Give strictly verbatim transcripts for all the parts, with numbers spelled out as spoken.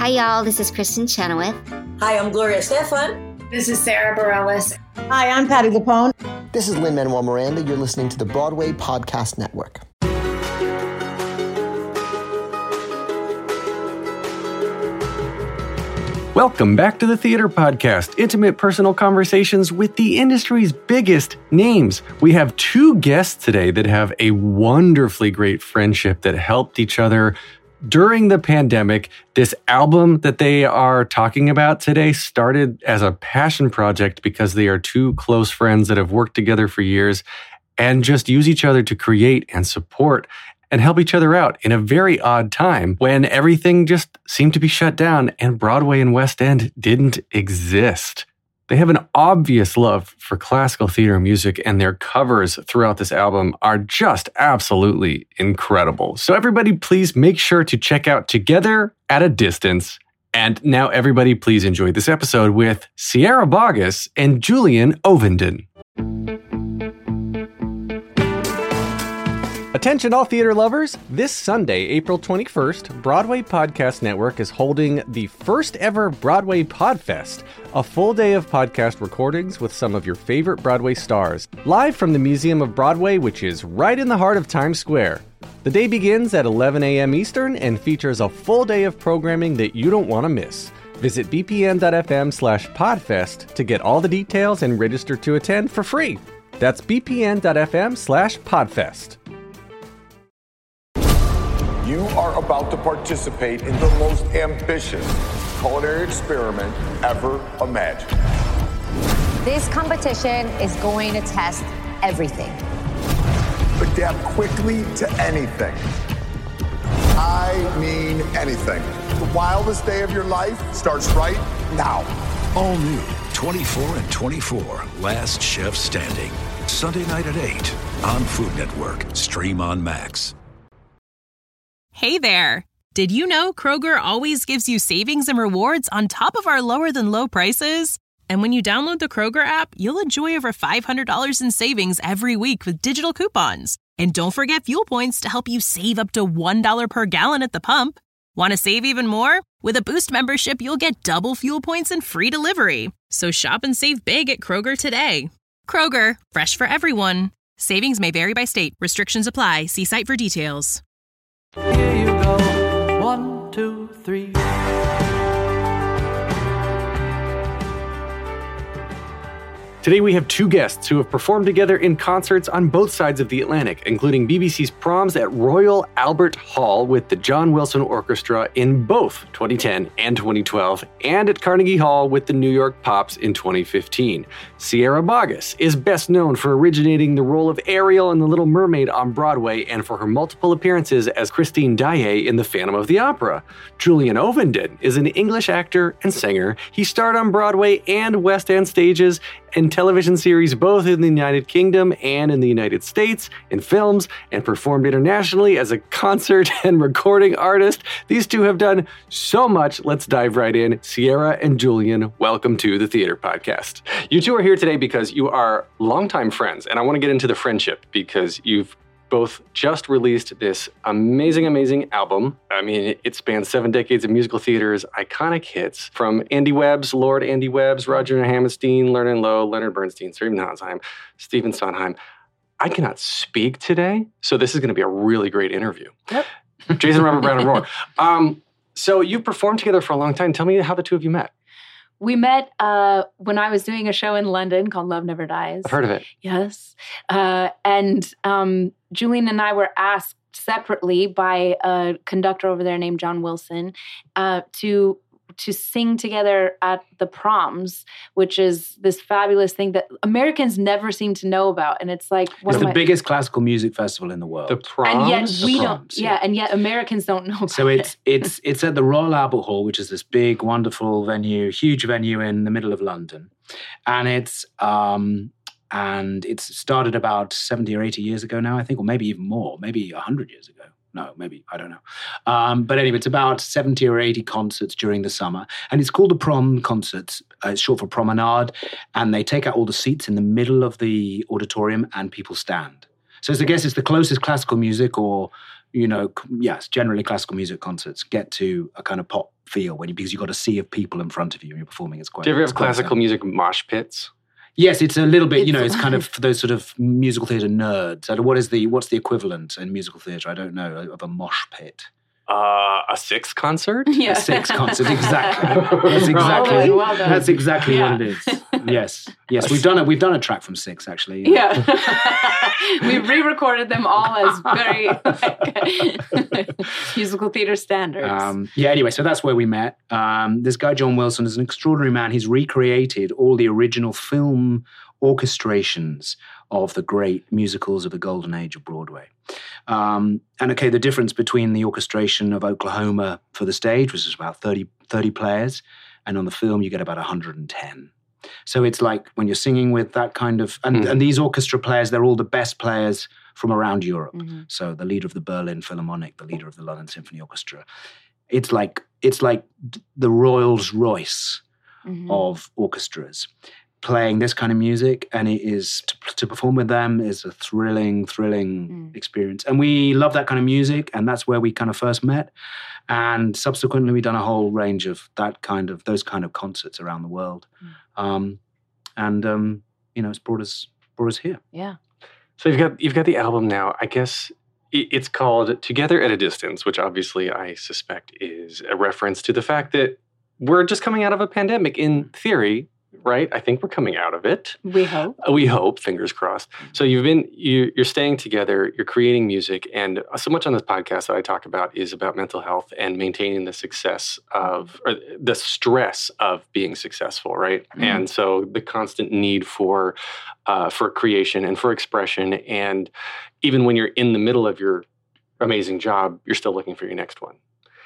Hi, y'all. This is Kristen Chenoweth. Hi, I'm Gloria Estefan. This is Sarah Bareilles. Hi, I'm Patti LuPone. This is Lin-Manuel Miranda. You're listening to the Broadway Podcast Network. Welcome back to the Theater Podcast, intimate personal conversations with the industry's biggest names. We have two guests today that have a wonderfully great friendship that helped each other during the pandemic. This album that they are talking about today started as a passion project because they are two close friends that have worked together for years and just use each other to create and support and help each other out in a very odd time when everything just seemed to be shut down and Broadway and West End didn't exist. They have an obvious love for classical theater music, and their covers throughout this album are just absolutely incredible. So everybody, please make sure to check out Together at a Distance. And now everybody, please enjoy this episode with Sierra Boggess and Julian Ovenden. Attention all theater lovers! This Sunday, April twenty-first, Broadway Podcast Network is holding the first ever Broadway Podfest, a full day of podcast recordings with some of your favorite Broadway stars, live from the Museum of Broadway, which is right in the heart of Times Square. The day begins at eleven a.m. Eastern and features a full day of programming that you don't want to miss. Visit bpn.fm slash podfest to get all the details and register to attend for free. That's bpn.fm slash podfest. You are about to participate in the most ambitious culinary experiment ever imagined. This competition is going to test everything. Adapt quickly to anything. I mean anything. The wildest day of your life starts right now. All new, twenty-four and twenty-four, Last Chef Standing. Sunday night at eight on Food Network. Stream on Max. Hey there! Did you know Kroger always gives you savings and rewards on top of our lower-than-low prices? And when you download the Kroger app, you'll enjoy over five hundred dollars in savings every week with digital coupons. And don't forget fuel points to help you save up to one dollar per gallon at the pump. Want to save even more? With a Boost membership, you'll get double fuel points and free delivery. So shop and save big at Kroger today. Kroger, fresh for everyone. Savings may vary by state. Restrictions apply. See site for details. Here you go, one, two, three. Today we have two guests who have performed together in concerts on both sides of the Atlantic, including B B C's Proms at Royal Albert Hall with the John Wilson Orchestra in both twenty ten and twenty twelve, and at Carnegie Hall with the New York Pops in twenty fifteen. Sierra Boggess is best known for originating the role of Ariel in The Little Mermaid on Broadway and for her multiple appearances as Christine Daae in The Phantom of the Opera. Julian Ovenden is an English actor and singer. He starred on Broadway and West End stages in television series both in the United Kingdom and in the United States, in films, and performed internationally as a concert and recording artist. These two have done so much. Let's dive right in. Sierra and Julian, welcome to the Theater Podcast. You two are here today because you are longtime friends, and I want to get into the friendship because you've both just released this amazing, amazing album. I mean, it spans seven decades of musical theater's iconic hits from Andy Webb's, Lord Andy Webb's, Roger Hammerstein, Leonard Lowe, Leonard Bernstein, Stephen Sondheim, Stephen Sondheim. I cannot speak today, so this is going to be a really great interview. Yep. Jason Robert Brown and Roar. Um, so you've performed together for a long time. Tell me how the two of you met. We met uh, when I was doing a show in London called Love Never Dies. I've heard of it. Yes. Uh, and um, Julian and I were asked separately by a conductor over there named John Wilson uh, to to sing together at the Proms, which is this fabulous thing that Americans never seem to know about. And it's like one it's of the my, biggest classical music festival in the world. The Proms? And yet we the don't, Proms, yeah, yeah, and yet Americans don't know about so it's, it. it's, it's at the Royal Albert Hall, which is this big, wonderful venue, huge venue in the middle of London. And it's, um, and it's started about seventy or eighty years ago now, I think, or maybe even more, maybe one hundred years ago. No, maybe, I don't know. Um, but anyway, it's about seventy or eighty concerts during the summer. And it's called the Prom Concerts. Uh, it's short for Promenade. And they take out all the seats in the middle of the auditorium and people stand. So it's, I guess it's the closest classical music or, you know, yes, generally classical music concerts get to a kind of pop feel when you, because you've got a sea of people in front of you and you're performing. It's quite. Do you ever it's have quite classical fun. music mosh pits? Yes, it's a little bit. It's- you know, it's kind of for those sort of musical theatre nerds. I don't- What is the what's the equivalent in musical theatre? I don't know of a mosh pit. Uh, a Six concert? Yeah. A Six concert, exactly. That's exactly. Well done, well done. That's exactly Yeah. what it is. Yes, yes. We've done it. We've done a track from Six actually. Yeah. We re-recorded them all as very like, musical theater standards. Um, yeah, anyway, so that's where we met. Um, this guy, John Wilson, is an extraordinary man. He's recreated all the original film orchestrations of the great musicals of the golden age of Broadway. Um, and okay, the difference between the orchestration of Oklahoma for the stage, which is about thirty, thirty players, and on the film you get about one hundred ten. So it's like when you're singing with that kind of, and, Mm. and these orchestra players, they're all the best players from around Europe. Mm-hmm. So the leader of the Berlin Philharmonic, the leader of the London Symphony Orchestra. It's like it's like the Rolls Royce Mhm. of orchestras playing this kind of music, and it is to, to perform with them is a thrilling, thrilling Mm. experience. And we love that kind of music, and that's where we kind of first met. And subsequently, we've done a whole range of that kind of those kind of concerts around the world. Um, and um, you know, it's brought us brought us here. Yeah. So you've got you've got the album now. I guess i- it's called Together at a Distance, which obviously I suspect is a reference to the fact that we're just coming out of a pandemic in theory, right? I think we're coming out of it. We hope. We hope, fingers crossed. So you've been, you, you're staying together, you're creating music, and so much on this podcast that I talk about is about mental health and maintaining the success of, or the stress of being successful, right? Mhm. And so the constant need for, uh, for creation and for expression, and even when you're in the middle of your amazing job, you're still looking for your next one.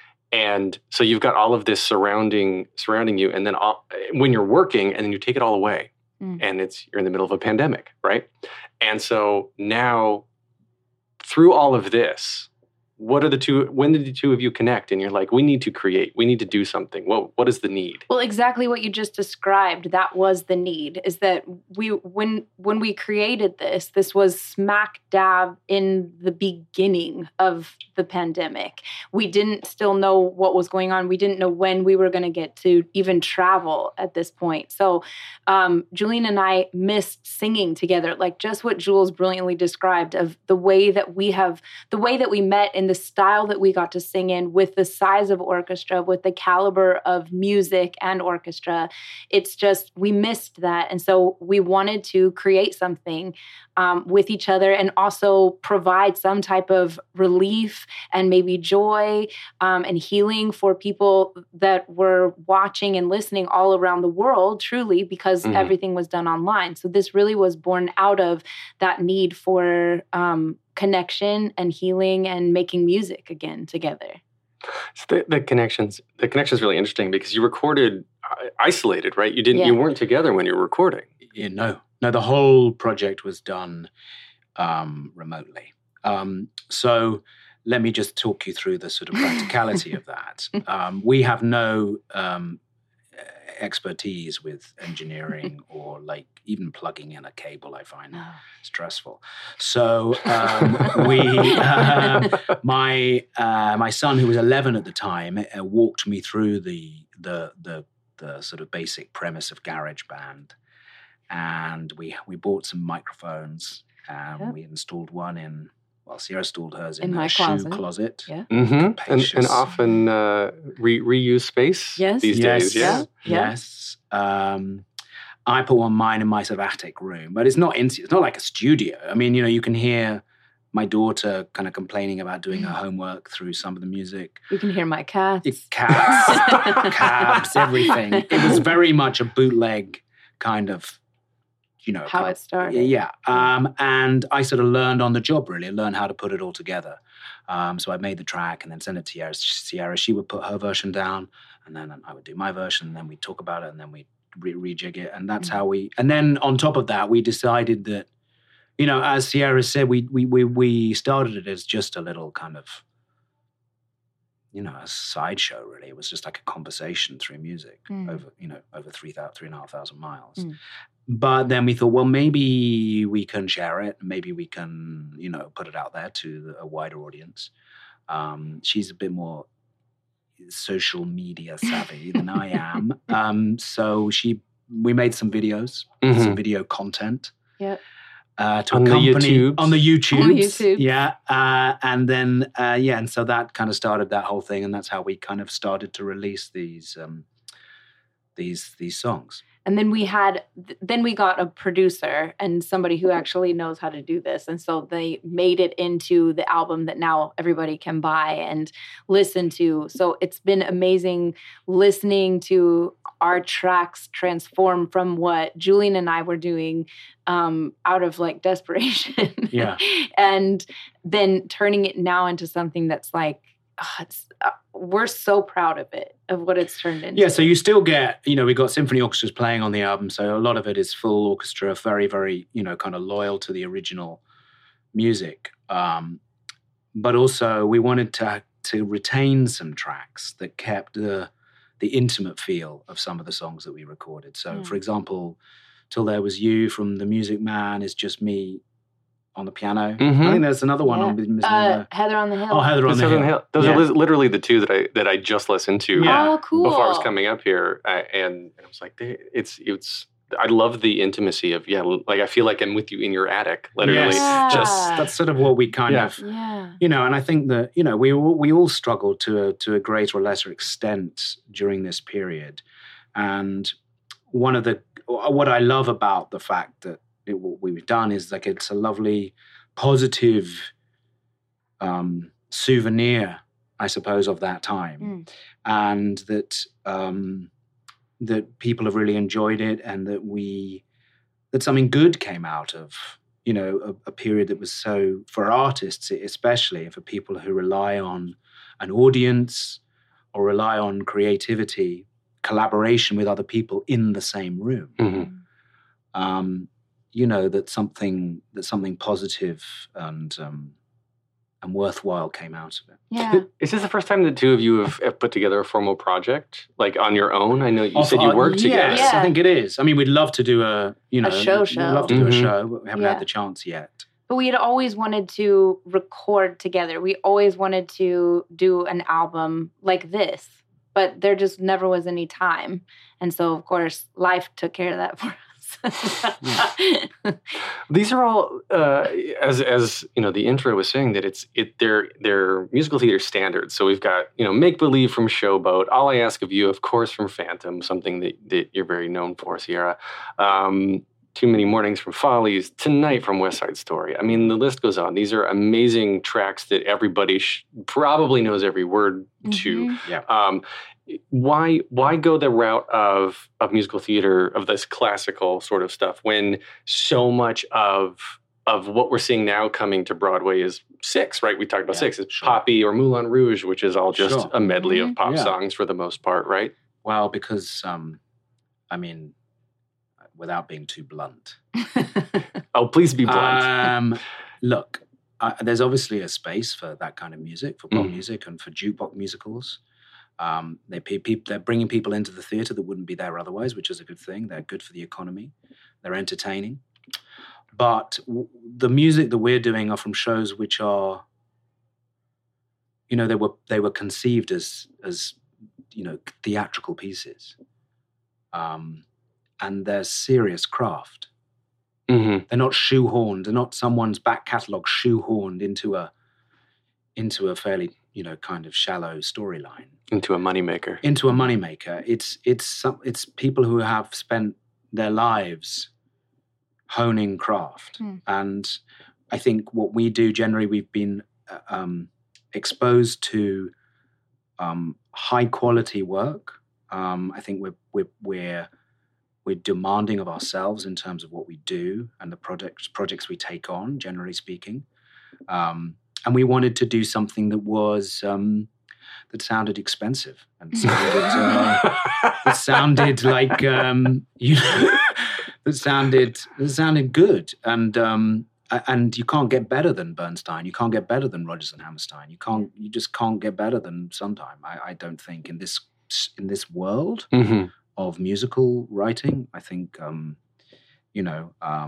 And so you've got all of this surrounding surrounding you, and then all, when you're working, and then you take it all away, Mm. and it's you're in the middle of a pandemic, right? And so now, through all of this, what are the two? When did the two of you connect? And you're like, we need to create, we need to do something. What what is the need? Well, exactly what you just described. That was the need. Is that we when when we created this, this was smack dab in the beginning of the pandemic. We didn't still know what was going on. We didn't know when we were going to get to even travel at this point. So, um, Julian and I missed singing together, like just what Jules brilliantly described of the way that we have, the way that we met in the style that we got to sing in, with the size of orchestra, with the caliber of music and orchestra. It's just, we missed that. And so we wanted to create something um, with each other, and also provide some type of relief and maybe joy um, and healing for people that were watching and listening all around the world, truly, because Mhm. everything was done online. So this really was born out of that need for um, connection and healing and making music again together. So the, the connections, the connection is really interesting because you recorded uh, isolated, right? You didn't, Yeah. you weren't together when you were recording. Yeah, no, no, the whole project was done um, remotely. Um, so let me just talk you through the sort of practicality of that. Um, we have no um, expertise with engineering or like even plugging in a cable. I find No. stressful. So um, we, um, my uh, my son, who was eleven at the time, uh, walked me through the the the the sort of basic premise of GarageBand. And we we bought some microphones, and Yep. we installed one in, well, Sierra installed hers in, In her my shoe closet. closet. Yeah. Mm-hmm. And, and Capacious. often uh, re- reuse space Yes. these Yes, days. Yeah. Yeah. yes. Um, I put one mine in my sort of attic room, but it's not in, it's not like a studio. I mean, you know, you can hear my daughter kind of complaining about doing her homework through some of the music. You can hear my cats. It, cats, cabs, everything. It was very much a bootleg kind of, you know, How kind it of- started. Yeah. Um, and I sort of learned on the job, really, learned how to put it all together. Um, so I made the track and then sent it to Sierra. Sierra, she would put her version down, and then I would do my version, and then we'd talk about it, and then we'd re- rejig it. And that's Mm-hmm. how we, and then on top of that, we decided that, you know, as Sierra said, we we we we started it as just a little kind of, you know, a sideshow. Really, it was just like a conversation through music Mm. over, you know, over three thousand, three and a half thousand miles. Mm. But then we thought, well, maybe we can share it. Maybe we can, you know, put it out there to a wider audience. Um, she's a bit more social media savvy than I am. Um, so she, we made some videos, Mhm. some video content. Yep. Uh, to On the accompany YouTubes. on the YouTube, On the YouTubes. yeah, uh, and then uh, yeah, and so that kind of started that whole thing, and that's how we kind of started to release these um, these these songs. And then we had, then we got a producer and somebody who actually knows how to do this. And so they made it into the album that now everybody can buy and listen to. So it's been amazing listening to our tracks transform from what Julian and I were doing um, out of like desperation. Yeah. And then turning it now into something that's like, oh, it's, uh, we're so proud of it, of what it's turned into. Yeah, so you still get, you know, we've got symphony orchestras playing on the album, so a lot of it is full orchestra, very, very, you know, kind of loyal to the original music. Um, but also we wanted to to retain some tracks that kept the the intimate feel of some of the songs that we recorded. So, Mm. for example, Till There Was You from The Music Man is just me on the piano. Mhm. I think there's another one Yeah. on Miz Uh, Heather on the Hill. Oh, Heather on the Southern Hill. Hill. Those Yeah. are li- literally the two that I that I just listened to Yeah. Oh, cool. before I was coming up here, uh, and I was like, they- it's it's. I love the intimacy of yeah, like I feel like I'm with you in your attic, literally. Yes, Yeah. just that's sort of what we kind Yeah. of, Yeah. you know, and I think that, you know, we all, we all struggled to a, to a greater or lesser extent during this period. And one of the, what I love about the fact that it, what we've done is like, it's a lovely, positive um, souvenir, I suppose, of that time. Mm. And that, um, that people have really enjoyed it, and that we, that something good came out of, you know, a, a period that was so, for artists especially, and for people who rely on an audience or rely on creativity, collaboration with other people in the same room. Mhm. Um, you know, that something that something positive and um, and worthwhile came out of it. Yeah. Is this the first time the two of you have, have put together a formal project, like on your own? I know you Of- said you uh, worked together. Yes, Yeah. I think it is. I mean, we'd love to do a, you know, A show we'd show. love to do a Mhm. show, but we haven't Yeah. had the chance yet. But we had always wanted to record together. We always wanted to do an album like this, but there just never was any time. And so, of course, life took care of that for us. These are all, uh, as as you know, the intro was saying that it's it they're they're musical theater standards. So we've got you know Make Believe from Showboat, All I Ask of You, of course, from Phantom, something that, that you're very known for, Sierra. Um, Too Many Mornings from Follies, Tonight from West Side Story. I mean, the list goes on. These are amazing tracks that everybody sh- probably knows every word to. Mhm. Yeah. Um, why why go the route of of musical theater, of this classical sort of stuff, when so much of of what we're seeing now coming to Broadway is Six, right? We talked about Yeah, Six. It's sure. Poppy or Moulin Rouge, which is all just Sure. a medley of Mhm. pop Yeah. songs for the most part, right? Well, because, um, I mean, without being too blunt, Oh, please be blunt. Um, look, uh, there's obviously a space for that kind of music, for pop Mm. music and for jukebox musicals. Um, they pe- peop- they're bringing people into the theatre that wouldn't be there otherwise, which is a good thing. They're good for the economy. They're entertaining. But w- the music that we're doing are from shows which are, you know, they were they were conceived as as you know theatrical pieces, um, and they're serious craft. Mhm. They're not shoehorned. They're not someone's back catalogue shoehorned into a into a fairly, you know, kind of shallow storyline, Into a moneymaker. into a moneymaker. It's it's some it's people who have spent their lives honing craft, Hmm. and I think what we do generally, we've been uh, um, exposed to um, high quality work. Um, I think we're we're we're we're demanding of ourselves in terms of what we do and the projects projects we take on, generally speaking. Um, and we wanted to do something that was um, that sounded expensive and sounded, uh, that sounded like um, you know, that sounded that sounded good. And um, a- and you can't get better than Bernstein. You can't get better than Rodgers and Hammerstein. You can't. You just can't get better than Sondheim. I, I don't think in this in this world Mhm. of musical writing. I think, um, you know, um,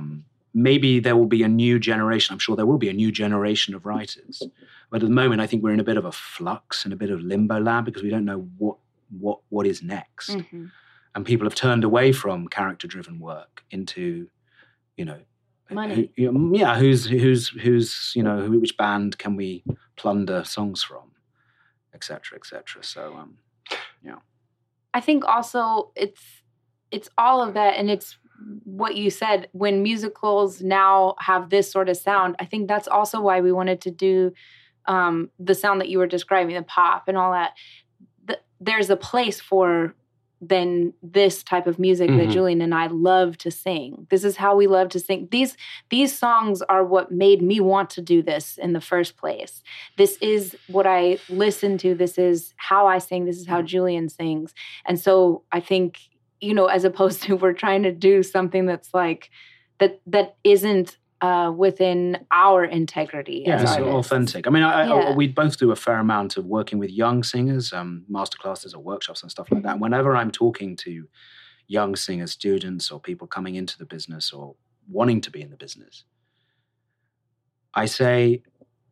maybe there will be a new generation. I'm sure there will be a new generation of writers. But at the moment, I think we're in a bit of a flux and a bit of limbo land because we don't know what what what is next. Mm-hmm. And people have turned away from character-driven work into, you know, money. Who, you know, yeah, who's who's who's you know who, which band can we plunder songs from, et cetera, et cetera. So, um, yeah. I think also it's it's all of that, and it's what you said. When musicals now have this sort of sound, I think that's also why we wanted to do um, the sound that you were describing, the pop and all that. The, there's a place for then this type of music mm-hmm. that Julian and I love to sing. This is how we love to sing. These these songs are what made me want to do this in the first place. This is what I listen to. This is how I sing. This is how Julian sings. And so I think, you know, as opposed to we're trying to do something that's like, that that isn't uh, within our integrity yeah, as it's artists. Authentic. I mean, I, yeah. I, we both do a fair amount of working with young singers, um, masterclasses or workshops and stuff like that. Whenever I'm talking to young singers, students, or people coming into the business or wanting to be in the business, I say,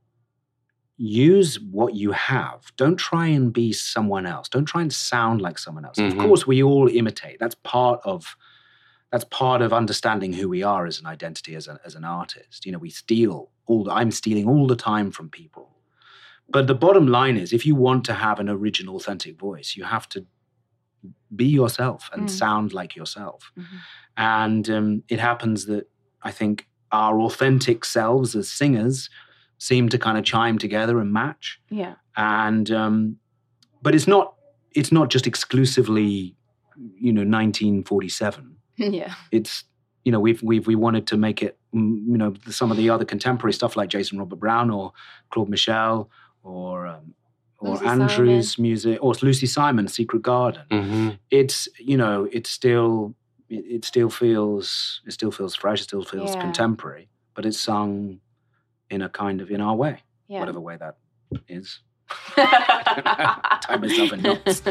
use what you have. Don't try and be someone else. Don't try and sound like someone else. Mm-hmm. Of course, we all imitate. That's part of that's part of understanding who we are as an identity, as, a, as an artist. You know, we steal all the, I'm stealing all the time from people. But the bottom line is, if you want to have an original, authentic voice, you have to be yourself and mm. sound like yourself. Mm-hmm. And um, it happens that I think our authentic selves as singers seem to kind of chime together and match. Yeah. And um, but it's not it's not just exclusively, you know, nineteen forty-seven. Yeah. It's, you know, we've we've we wanted to make it, you know, some of the other contemporary stuff like Jason Robert Brown or Claude Michel or um, or Lucy Andrew's Simon. music or Lucy Simon, Secret Garden. Mm-hmm. It's, you know, it's still it, it still feels it still feels fresh, it still feels Yeah. contemporary, but it's sung in a kind of in our way, Yeah. whatever way that is. Tie myself in knots.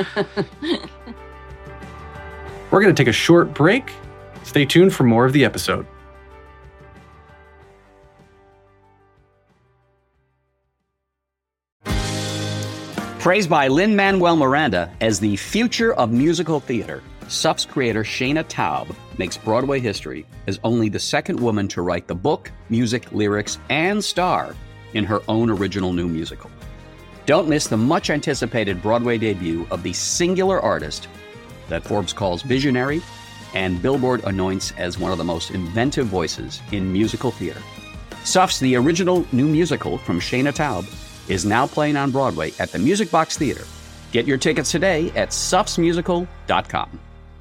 We're going to take a short break. Stay tuned for more of the episode. Praised by Lin-Manuel Miranda as the future of musical theater, S U F's creator Shana Taub makes Broadway history as only the second woman to write the book, music, lyrics, and star in her own original new musical. Don't miss the much-anticipated Broadway debut of the singular artist that Forbes calls visionary and Billboard anoints as one of the most inventive voices in musical theater. S U F's The Original New Musical from Shana Taub is now playing on Broadway at the Music Box Theater. Get your tickets today at sufs musical dot com.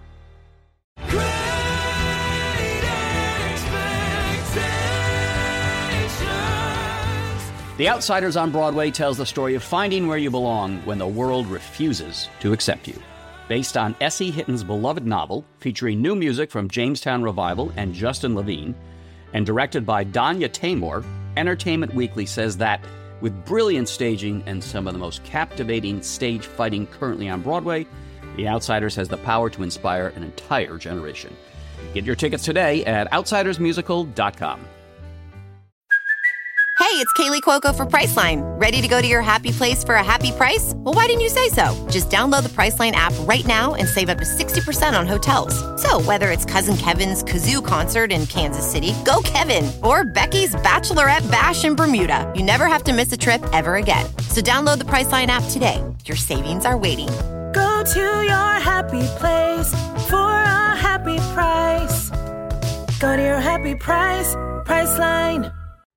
The Outsiders on Broadway tells the story of finding where you belong when the world refuses to accept you. Based on Essie Hitton's beloved novel, featuring new music from Jamestown Revival and Justin Levine, and directed by Danya Taymor, Entertainment Weekly says that, with brilliant staging and some of the most captivating stage fighting currently on Broadway, The Outsiders has the power to inspire an entire generation. Get your tickets today at outsiders musical dot com. Hey, it's Kaylee Cuoco for Priceline. Ready to go to your happy place for a happy price? Well, why didn't you say so? Just download the Priceline app right now and save up to sixty percent on hotels. So whether it's Cousin Kevin's Kazoo Concert in Kansas City, go Kevin, or Becky's Bachelorette Bash in Bermuda, you never have to miss a trip ever again. So download the Priceline app today. Your savings are waiting. Go to your happy place for a happy price. Go to your happy price, Priceline.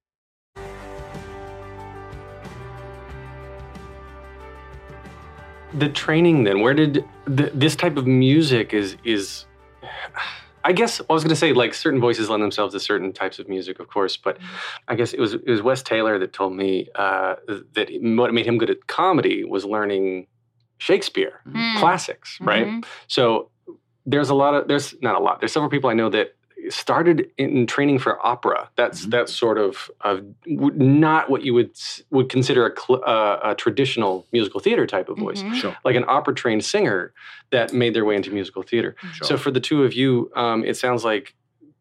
The training then, where did th- this type of music is, is I guess, I was going to say, like, certain voices lend themselves to certain types of music, of course, but I guess it was it was Wes Taylor that told me uh, that what made him good at comedy was learning Shakespeare, mm. classics, right? Mm-hmm. So there's a lot of, there's not a lot, there's several people I know that started in training for opera. That's mm-hmm. that's sort of uh, not what you would would consider a, cl- uh, a traditional musical theater type of voice, mm-hmm. sure. like an opera trained singer that made their way into musical theater. Sure. So for the two of you, um, it sounds like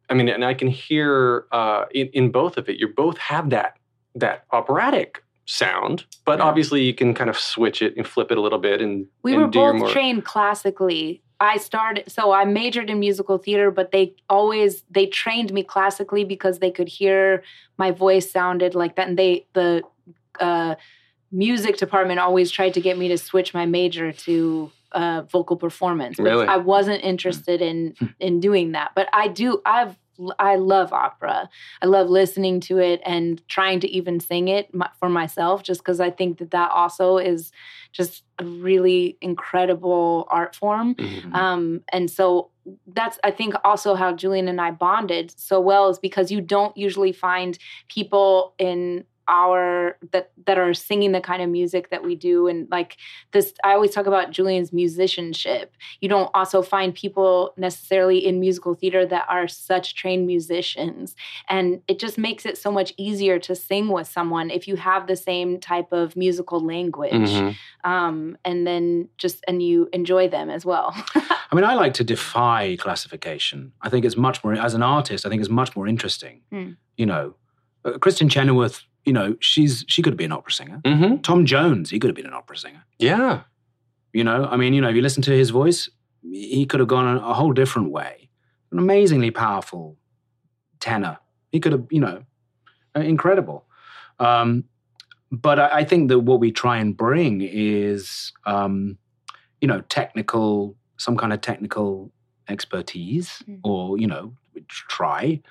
I mean, and I can hear uh, in, in both of it, you both have that that operatic sound, but yeah. obviously you can kind of switch it and flip it a little bit. And we and were do both your more... trained classically. I started, so I majored in musical theater, but they always, they trained me classically because they could hear my voice sounded like that. And they, the uh, music department always tried to get me to switch my major to uh, vocal performance. But really? I wasn't interested in, in doing that. But I do, I've, I love opera. I love listening to it and trying to even sing it for myself, just because I think that that also is just a really incredible art form. Mm-hmm. Um, and so that's, I think, also how Julian and I bonded so well, is because you don't usually find people in our that that are singing the kind of music that we do. And like this, I always talk about Julian's musicianship. You don't also find people necessarily in musical theater that are such trained musicians. And it just makes it so much easier to sing with someone if you have the same type of musical language. Mm-hmm. Um, and then just, and you enjoy them as well. I mean, I like to defy classification. I think it's much more, as an artist, I think it's much more interesting. Mm. You know, uh, Kristen Chenoweth, you know, she's she could have been an opera singer. Mm-hmm. Tom Jones, he could have been an opera singer. Yeah. You know, I mean, you know, if you listen to his voice, he could have gone a, a whole different way. An amazingly powerful tenor. He could have, you know, incredible. Um, but I, I think that what we try and bring is, um, you know, technical, some kind of technical expertise, mm-hmm. or, you know, try.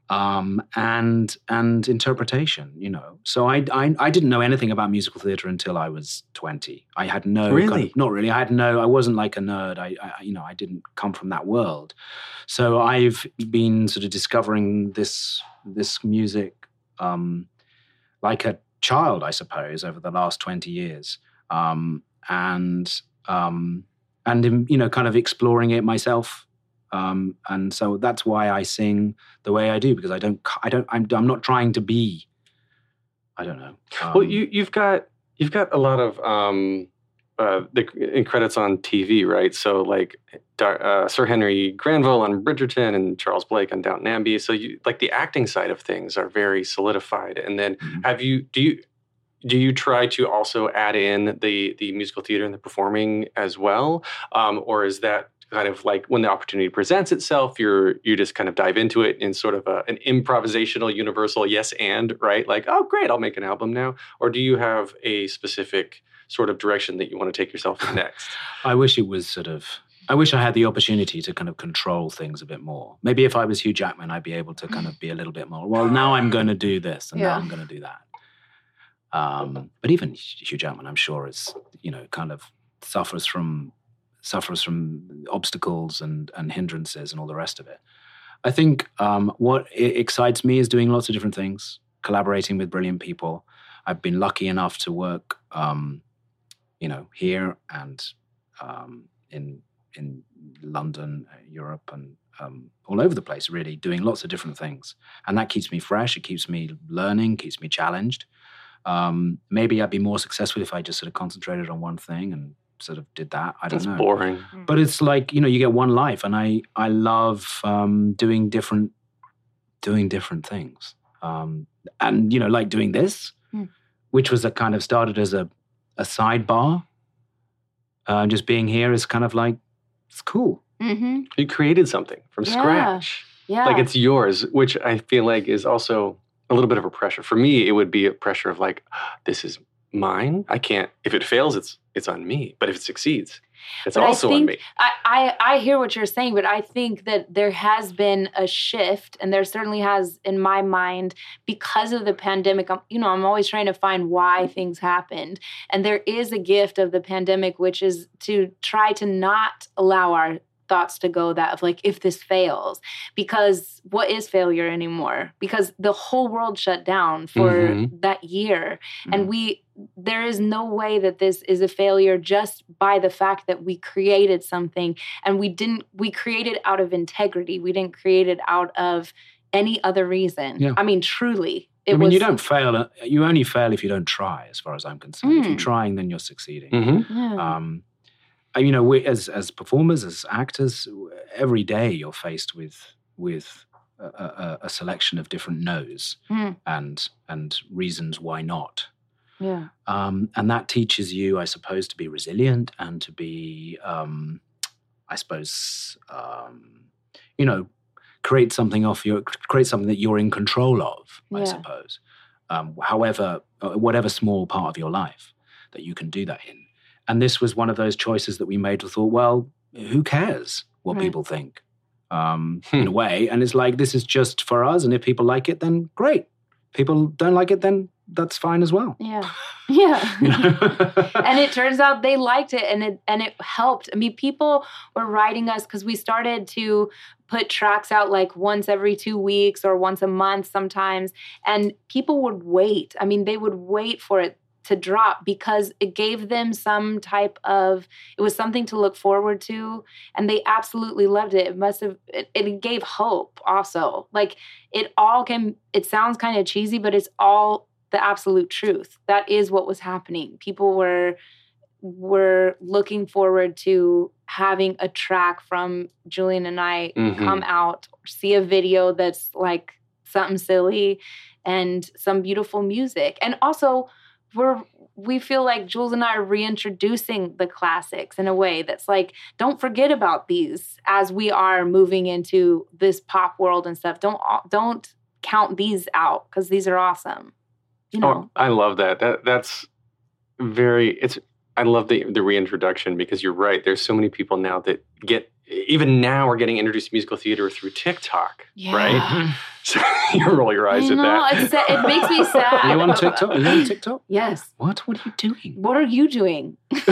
Um, and and interpretation, you know. So I, I I didn't know anything about musical theater until I was twenty. I had no really, kind of, not really. I had no. I wasn't like a nerd. I, I you know I didn't come from that world. So I've been sort of discovering this this music um, like a child, I suppose, over the last twenty years, um, and um, and you know, kind of exploring it myself. Um, and so that's why I sing the way I do, because I don't, I don't, I'm, I'm not trying to be, I don't know. Um, well, you, you've got, you've got a lot of, um, uh, the in credits on T V, right? So like, uh, Sir Henry Granville on Bridgerton and Charles Blake on Downton Abbey. So you, like the acting side of things are very solidified. And then mm-hmm. have you, do you, do you try to also add in the, the musical theater and the performing as well? Um, or is that kind of like when the opportunity presents itself, you're you just kind of dive into it in sort of a, an improvisational, universal yes and, right? Like, oh, great, I'll make an album now. Or do you have a specific sort of direction that you want to take yourself in next? I wish it was sort of, I wish I had the opportunity to kind of control things a bit more. Maybe if I was Hugh Jackman, I'd be able to kind of be a little bit more, well, now I'm going to do this and yeah. now I'm going to do that. Um, but even Hugh Jackman, I'm sure, is, you know, kind of suffers from suffers from obstacles and, and hindrances and all the rest of it. I think um, what excites me is doing lots of different things, collaborating with brilliant people. I've been lucky enough to work, um, you know, here and um, in in London, Europe, and um, all over the place, really, doing lots of different things. And that keeps me fresh. It keeps me learning, keeps me challenged. Um, maybe I'd be more successful if I just sort of concentrated on one thing and sort of did that. I don't That's know. It's boring. But it's like, you know, you get one life, and I I love um, doing different doing different things. Um, and, you know, like doing this, mm. which was a kind of started as a, a sidebar. Uh, just being here is kind of like, it's cool. Mm-hmm. You created something from yeah. scratch. Yeah. Like it's yours, which I feel like is also a little bit of a pressure. For me, it would be a pressure of like, oh, this is mine. I can't, if it fails, it's it's on me. But if it succeeds, it's but also I think, on me. I, I, I hear what you're saying, but I think that there has been a shift, and there certainly has in my mind because of the pandemic. I'm, you know, I'm always trying to find why things happened. And there is a gift of the pandemic, which is to try to not allow our thoughts to go that of like, if this fails, because what is failure anymore? Because the whole world shut down for mm-hmm. that year. Mm-hmm. And we, there is no way that this is a failure just by the fact that we created something, and we didn't, we created out of integrity. We didn't create it out of any other reason. Yeah. I mean, truly. It I mean, was, you don't fail. You only fail if you don't try, as far as I'm concerned. Mm. If you're trying, then you're succeeding. Mm-hmm. Yeah. Um, you know, we, as as performers, as actors, every day you're faced with with a, a, a selection of different no's Mm. and and reasons why not. Yeah. Um, and that teaches you, I suppose, to be resilient and to be, um, I suppose, um, you know, create something off your, create something that you're in control of, I Yeah. suppose. Um, however, uh, whatever small part of your life that you can do that in. And this was one of those choices that we made. We thought, well, who cares what Right. people think? Um, in a way, and it's like, this is just for us, and if people like it, then great. People don't like it, then that's fine as well. Yeah. Yeah. And it turns out they liked it, and it and it helped. I mean, people were writing us because we started to put tracks out like once every two weeks or once a month sometimes, and people would wait. I mean, they would wait for it to drop because it gave them some type of, it was something to look forward to, and they absolutely loved it. It must have, it, it gave hope also. Like it all can, it sounds kind of cheesy, but it's all the absolute truth. That is what was happening. People were, were looking forward to having a track from Julian and I Mhm. come out, see a video that's like something silly and some beautiful music. And also, we're we feel like Jules and I are reintroducing the classics in a way that's like, don't forget about these as we are moving into this pop world and stuff. Don't don't count these out because these are awesome. You know, Oh, I love that. That that's very. It's. I love the the reintroduction because you're right. There's so many people now that get even now are getting introduced to musical theater through TikTok, Yeah. right? So you roll your eyes I at know, that. it's, it makes me sad. Are you on TikTok? Are you on TikTok? Yes. What? What are you doing? What are you doing?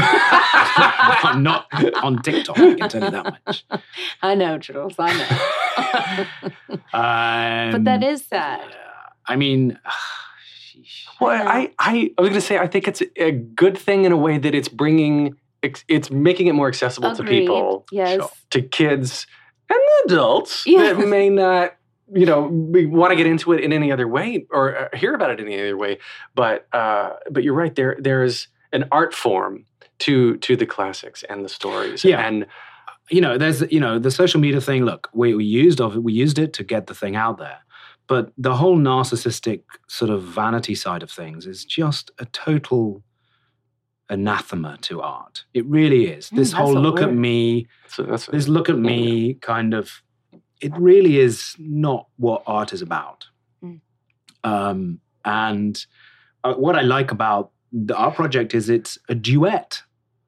I'm not on TikTok, I can tell you that much. I know, Jules. I know. Um, But that is sad. I mean, Well, I, I, I was going to say, I think it's a good thing in a way that it's bringing, it's, it's making it more accessible to Agreed. people, Yes. to kids and adults Yeah. that may not, you know, want to get into it in any other way or uh, hear about it in any other way. But, uh, but you're right. There, there's an art form to to the classics and the stories. Yeah. And you know, there's, you know, the social media thing. Look, we, we used of it, we used it to get the thing out there. But the whole narcissistic sort of vanity side of things is just a total anathema to art. It really is. Mm, This that's whole a look at word. me, so that's this look at me kind of, it really is not what art is about. Mm. Um, and uh, what I like about the, our project is it's a duet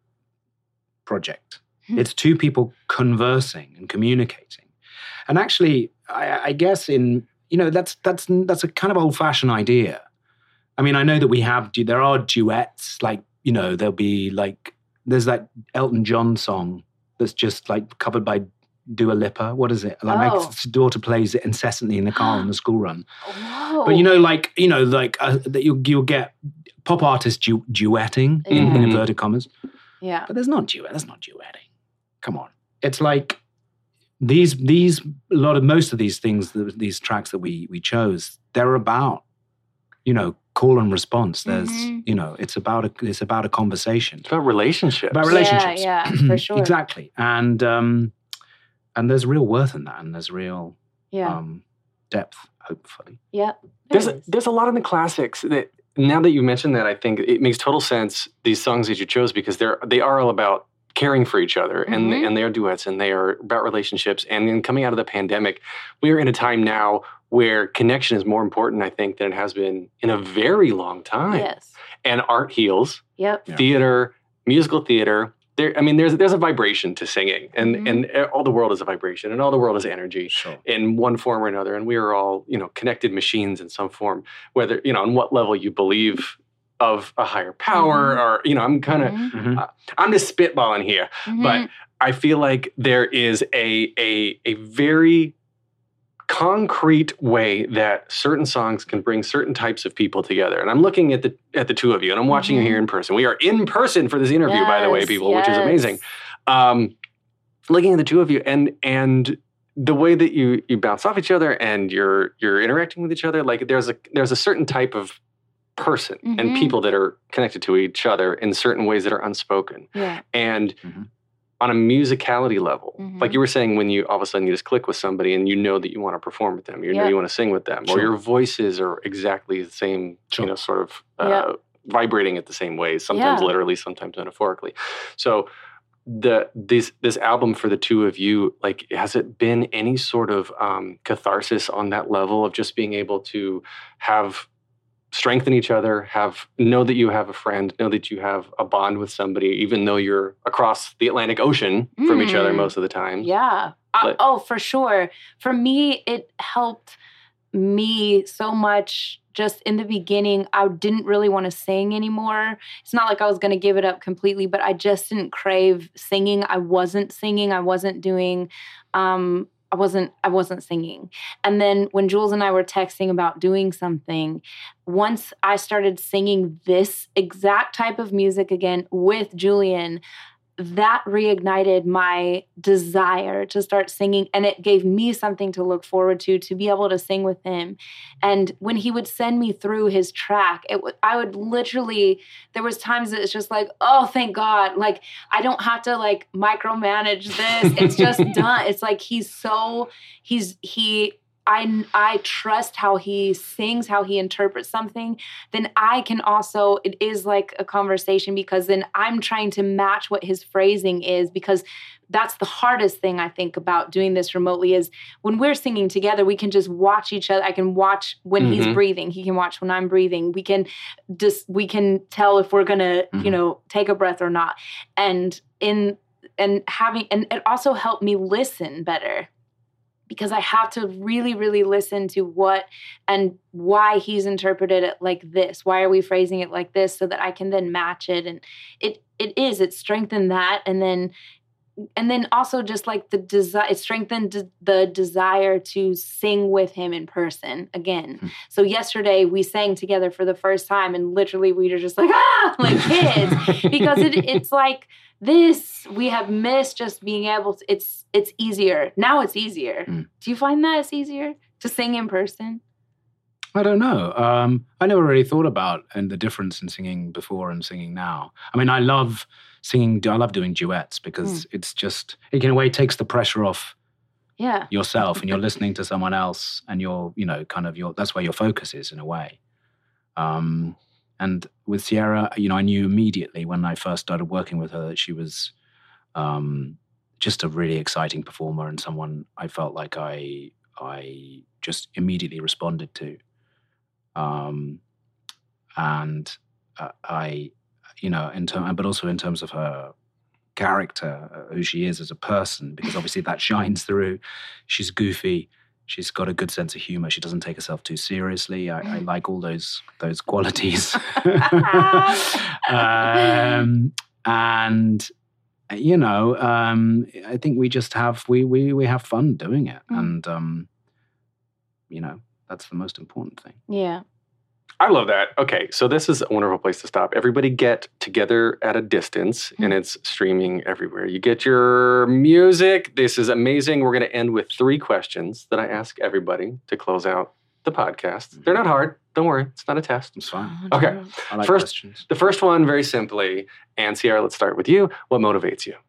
project. Hmm. It's two people conversing and communicating. And actually, I, I guess in, you know, that's that's that's a kind of old-fashioned idea. I mean, I know that we have, there are duets, like, you know, there'll be like, there's that Elton John song that's just like covered by Dua Lipa. What is it? Like Oh. my daughter plays it incessantly in the car on the school run. Whoa. But you know, like, you know, like uh, that you'll, you'll get pop artists du- duetting in, in Yeah. inverted commas. Yeah. But there's not duet. That's not duetting. Come on. It's like these these a lot of most of these things, the, these tracks that we we chose, they're about, you know, call and response. There's, Mhm. you know, it's about a it's about a conversation. it's about relationships. About relationships. Yeah, yeah, for sure. Exactly. And um and there's real worth in that, and there's real Yeah. um depth, hopefully. Yeah. There's There a, is. there's a lot in the classics that now that you mentioned that, I think it makes total sense, these songs that you chose, because they're they are all about caring for each other, and Mhm. and they are duets, and they are about relationships. And then coming out of the pandemic, we are in a time now where connection is more important, I think, than it has been in a very long time. Yes. And art heals, Yep. Yeah. theater, musical theater. There, I mean, there's there's a vibration to singing, and Mhm. and all the world is a vibration, and all the world is energy Sure. in one form or another. And we are all, you know, connected machines in some form, whether, you know, on what level you believe of a higher power, Mhm. or, you know, I'm kind of, Mhm. Mhm. I'm just spitballing here, Mhm. but I feel like there is a a a very concrete way that certain songs can bring certain types of people together. And I'm looking at the at the two of you, and I'm watching Mhm. you here in person. We are in person for this interview, by the way, Yes, people, which is yes. amazing. Um, looking at the two of you, and and the way that you you bounce off each other, and you're you're interacting with each other, like there's a there's a certain type of person and Mhm. people that are connected to each other in certain ways that are unspoken. Yeah. And Mhm. on a musicality level, Mhm. like you were saying, when you all of a sudden you just click with somebody and you know that you want to perform with them, you know Yeah. you want to sing with them, Sure. or your voices are exactly the same, Sure. you know, sort of uh, Yeah. vibrating at the same ways, sometimes Yeah. literally, sometimes metaphorically. So the this this album for the two of you, like, has it been any sort of um, catharsis on that level of just being able to have strengthen each other, have know that you have a friend, know that you have a bond with somebody, even though you're across the Atlantic Ocean from each other Mm. most of the time? Yeah. Uh, But- oh, for sure. For me, it helped me so much. Just in the beginning, I didn't really want to sing anymore. It's not like I was going to give it up completely, but I just didn't crave singing. I wasn't singing. I wasn't doing, um, I wasn't, I wasn't singing. And then when Jules and I were texting about doing something, once I started singing this exact type of music again with Julian, that reignited my desire to start singing, and it gave me something to look forward to, to be able to sing with him. And when he would send me through his track, it w- I would literally, there was times that it's just like, oh, thank God. Like, I don't have to like micromanage this. It's just done. It's like, he's so, he's, he, I, I trust how he sings, how he interprets something, then I can also, it is like a conversation, because then I'm trying to match what his phrasing is, because that's the hardest thing I think about doing this remotely is when we're singing together, we can just watch each other. I can watch when Mhm. he's breathing. He can watch when I'm breathing. We can just, we can tell if we're going to, Mhm. you know, take a breath or not. And in, and having, and it also helped me listen better, because I have to really, really listen to what and why he's interpreted it like this. Why are we phrasing it like this, so that I can then match it? And it it is, it strengthened that. And then and then also just like the desire, it strengthened d- the desire to sing with him in person again. Hmm. So yesterday we sang together for the first time, and literally we were just like, ah, like kids, because it, it's like, this, we have missed just being able to, it's it's easier. Now it's easier. Mm. Do you find that it's easier to sing in person? I don't know. Um, I never really thought about and the difference in singing before and singing now. I mean, I love singing, I love doing duets, because it's just, it in a way takes the pressure off Yeah. yourself, and you're listening to someone else, and you're, you know, kind of your, that's where your focus is in a way. Um, and with Sierra, you know, I knew immediately when I first started working with her that she was um, just a really exciting performer, and someone I felt like I I just immediately responded to. Um, and uh, I, you know, in term, but also in terms of her character, uh, who she is as a person, because obviously that shines through. She's goofy. She's got a good sense of humor. She doesn't take herself too seriously. I, I like all those those qualities. um, and you know, um, I think we just have we we we have fun doing it, Mm. and um, you know, that's the most important thing. Yeah. I love that. Okay, so this is a wonderful place to stop. Everybody get together at a distance, and it's streaming everywhere. You get your music. This is amazing. We're going to end with three questions that I ask everybody to close out the podcast. They're not hard. Don't worry. It's not a test. It's fine. Okay. I like First, questions. the first one, very simply, and Sierra, let's start with you. What motivates you?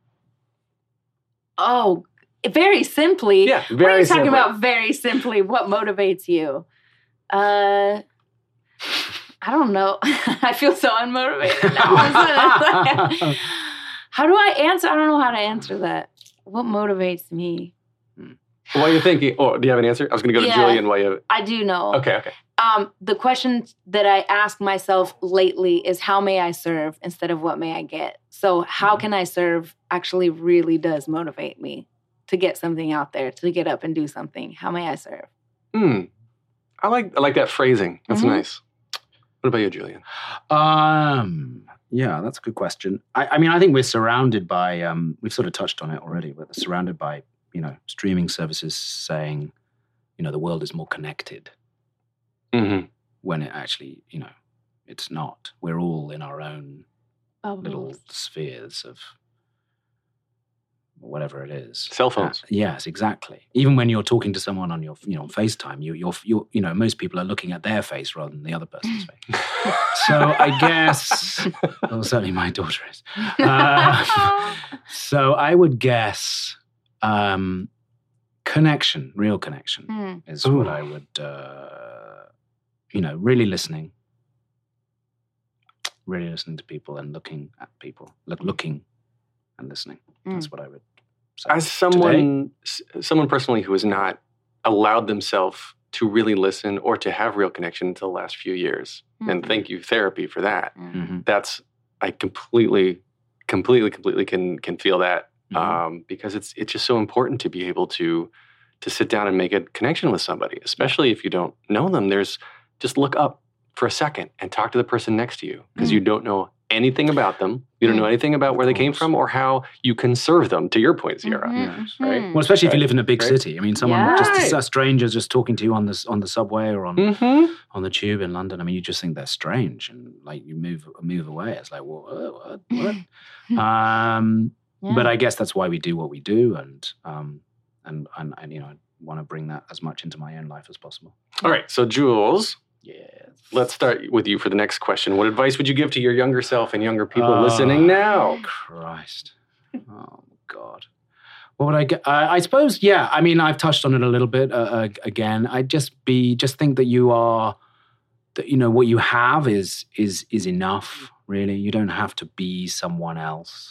Oh, very simply. Yeah, What are very you talking simply. about? Very simply, what motivates you? Uh, I don't know. I feel so unmotivated now. How do I answer? I don't know how to answer that. What motivates me? While you're thinking, oh, do you have an answer? I was going to go to Yeah. Julian while you. I do know. Okay, okay. Um, the question that I ask myself lately is, how may I serve instead of what may I get? So how can I serve actually really does motivate me to get something out there, to get up and do something. How may I serve? Hmm. I like I like that phrasing. That's Mhm. nice. What about you, Julian? Um, yeah, that's a good question. I, I mean, I think we're surrounded by, um, we've sort of touched on it already, but we're surrounded by, you know, streaming services saying, you know, the world is more connected, Mm-hmm. when it actually, you know, it's not. We're all in our own Bubbles. little spheres of whatever it is. Cell phones. Uh, yes, exactly. Even when you're talking to someone on your, you know, FaceTime, you, you're, you're, you know, most people are looking at their face rather than the other person's face. So I guess, well, certainly my daughter is. Uh, so I would guess um, connection, real connection, Mm. is Ooh. what I would, uh, you know, really listening, really listening to people and looking at people, look, looking and listening. Mm. That's what I would say. As someone, s- someone personally who has not allowed themselves to really listen or to have real connection until the last few years, and Mhm. thank you therapy for that. Mhm. That's I completely, completely, completely can can feel that Mhm. um, because it's it's just so important to be able to to sit down and make a connection with somebody, especially if you don't know them. There's just look up for a second and talk to the person next to you because Mm. you don't know anything about them. You don't know anything about where they came from or how you can serve them. To your point, Sierra, Mhm. right? Mhm. Well, especially if you Right. live in a big Right. city. I mean, someone Yeah. just Right. a stranger just talking to you on the on the subway or on Mm-hmm. on the tube in London. I mean, you just think they're strange, and like you move move away. It's like, well, what, what? what? um, Yeah. But I guess that's why we do what we do, and um, and and, and you know, I want to bring that as much into my own life as possible. All right. So, Jules, Yes. let's start with you for the next question. What advice would you give to your younger self and younger people Oh, listening now? Christ. Oh, God. What would I get? Uh, I suppose, yeah. I mean, I've touched on it a little bit uh, uh, again. I'd just be, just think that you are, that, you know, what you have is, is, is enough, really. You don't have to be someone else.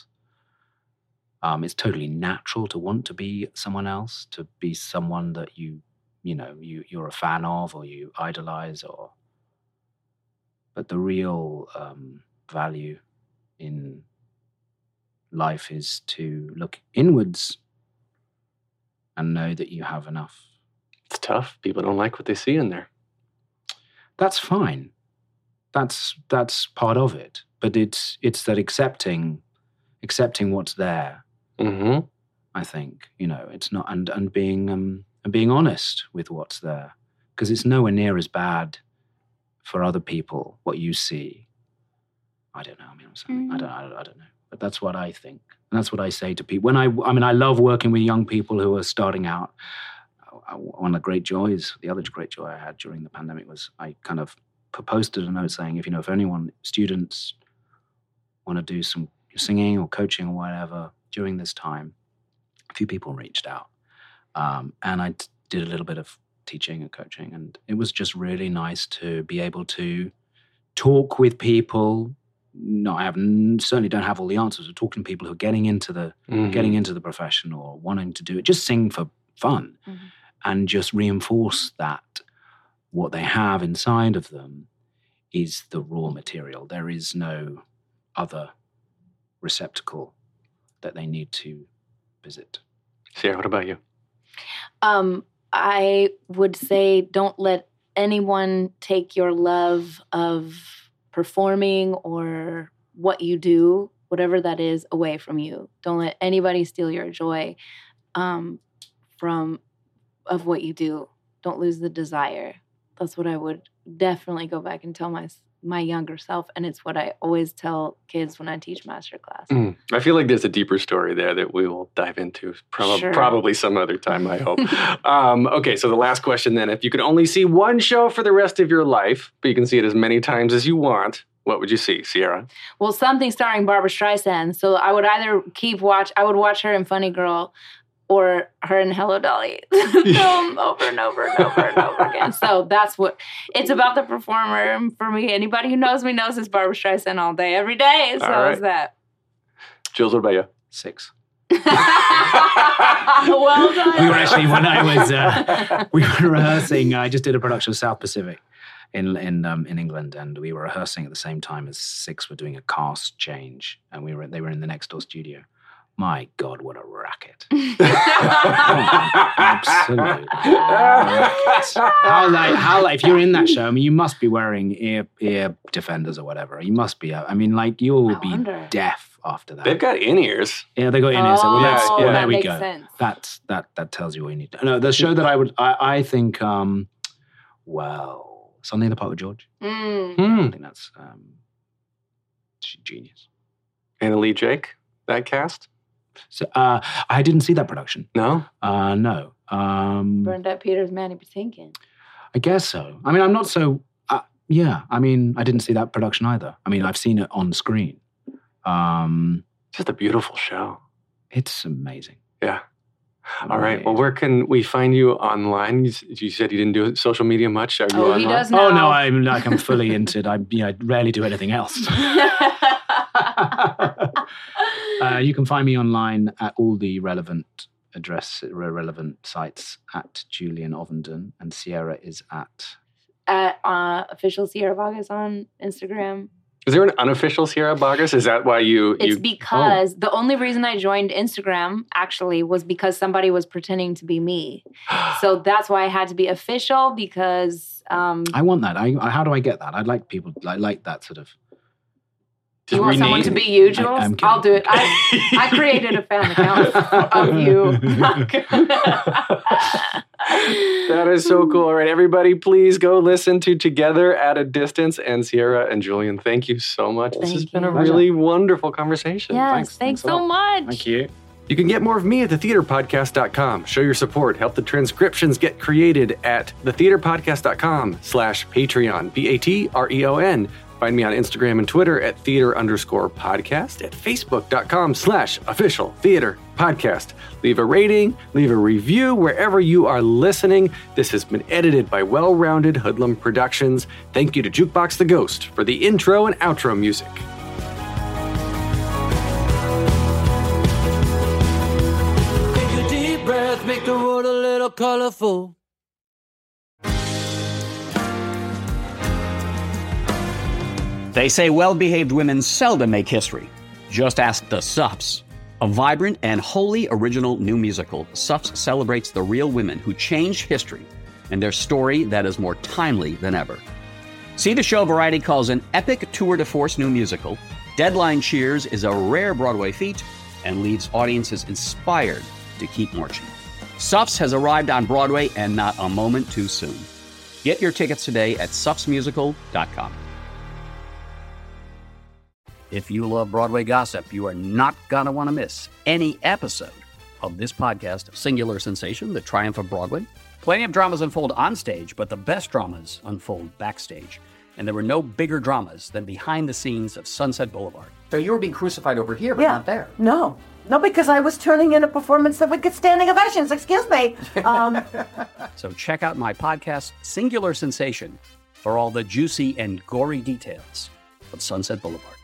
Um, it's totally natural to want to be someone else, to be someone that you, you know, you, you're a fan of or you idolize or, but the real um, value in life is to look inwards and know that you have enough. It's tough. People don't like what they see in there. That's fine. That's that's part of it. But it's it's that accepting accepting what's there. Mm-hmm. I think, you know, it's not and and being um and being honest with what's there, because it's nowhere near as bad for other people what you see. I don't know. I mean, I'm saying, I don't I, I don't know. But that's what I think. And that's what I say to people. When I, I mean, I love working with young people who are starting out. One of the great joys, the other great joy I had during the pandemic was I kind of posted a note saying, if you know, if anyone, students want to do some singing or coaching or whatever during this time, a few people reached out. Um, and I t- did a little bit of teaching and coaching. And it was just really nice to be able to talk with people. No, I have certainly don't have all the answers. We're talking to people who are getting into the Mhm. getting into the profession or wanting to do it, just sing for fun, Mhm. and just reinforce that what they have inside of them is the raw material. There is no other receptacle that they need to visit. Sierra, what about you? Um, I would say don't let anyone take your love of performing or what you do, whatever that is, away from you. Don't let anybody steal your joy um, from of what you do. Don't lose the desire. That's what I would definitely go back and tell my my younger self, and it's what I always tell kids when I teach masterclass. Mm. I feel like there's a deeper story there that we will dive into prob- Sure. probably some other time, I hope. um, okay, so the last question then. If you could only see one show for the rest of your life, but you can see it as many times as you want, what would you see, Sierra? Well, something starring Barbara Streisand. So I would either keep watch. I would watch her in Funny Girl, or her in Hello Dolly. Film over and over and over and over again. So that's what it's about. The performer. And for me, anybody who knows me knows it's Barbara Streisand all day, every day. So All right. is that. Jules, what about you? Six. Well done. We were actually, when I was, uh, we were rehearsing, I just did a production of South Pacific in in um, in England, and we were rehearsing at the same time as Six were doing a cast change, and we were they were in the next door studio. My God, what a racket. Absolute racket. How like, how like, if you're in that show, I mean, you must be wearing ear ear defenders or whatever. You must be, I mean, like, you will be wonder. deaf after that. They've got in-ears. Yeah, they got in here. So well, Oh, that's, well, yeah. there that we makes go. sense. That's that that tells you what you need to. No, the show that I would, I, I think, um, well, Something in the Park with George. Mm. Hmm. I think that's um, genius. Anna Lee Jake, that cast? So uh, I didn't see that production. No? Uh, no. Um, Bernadette Peters, Mandy Patinkin. I guess so. I mean, I'm not so... Uh, yeah, I mean, I didn't see that production either. I mean, I've seen it on screen. Um, Just a beautiful show. It's amazing. Yeah. All right. Well, where can we find you online? You, you said you didn't do social media much. Are you Oh, online? he does now. Oh, no, I'm like, I'm fully into it. I, you know, I rarely do anything else. uh, you can find me online at all the relevant address, relevant sites at Julian Ovenden, and Sierra is at... At uh, official Sierra Vargas on Instagram. Is there an unofficial Sierra Vargas? Is that why you... It's you... because oh. the only reason I joined Instagram actually was because somebody was pretending to be me. So that's why I had to be official because... Um, I want that. I, how do I get that? I'd like people... I like that sort of... You want someone to be you, Jules? I, I'll do it. I, I created a fan account of you. That is so cool. All right, everybody, please go listen to Together at a Distance. And Sierra and Julian, thank you so much. Thank this has you. been a really wonderful conversation. Yes, thanks, thanks, thanks so much. Thank you. You can get more of me at the theater podcast dot com. Show your support. Help the transcriptions get created at the theater podcast dot com slash Patreon. B A T R E O N. Find me on Instagram and Twitter at theater underscore podcast, at facebook dot com slash official theater podcast. Leave a rating, leave a review wherever you are listening. This has been edited by Well-Rounded Hoodlum Productions. Thank you to Jukebox the Ghost for the intro and outro music. Take a deep breath, make the world a little colorful. They say well-behaved women seldom make history. Just ask the Suffs. A vibrant and wholly original new musical, Suffs celebrates the real women who changed history and their story that is more timely than ever. See the show Variety calls an epic tour de force new musical. Deadline cheers is a rare Broadway feat and leaves audiences inspired to keep marching. Suffs has arrived on Broadway and not a moment too soon. Get your tickets today at suffs musical dot com. If you love Broadway gossip, you are not going to want to miss any episode of this podcast of Singular Sensation, The Triumph of Broadway. Plenty of dramas unfold on stage, but the best dramas unfold backstage. And there were no bigger dramas than behind the scenes of Sunset Boulevard. So you were being crucified over here, but yeah. not there. No. No, because I was turning in a performance that would get standing ovations. Excuse me. Um, so check out my podcast, Singular Sensation, for all the juicy and gory details of Sunset Boulevard.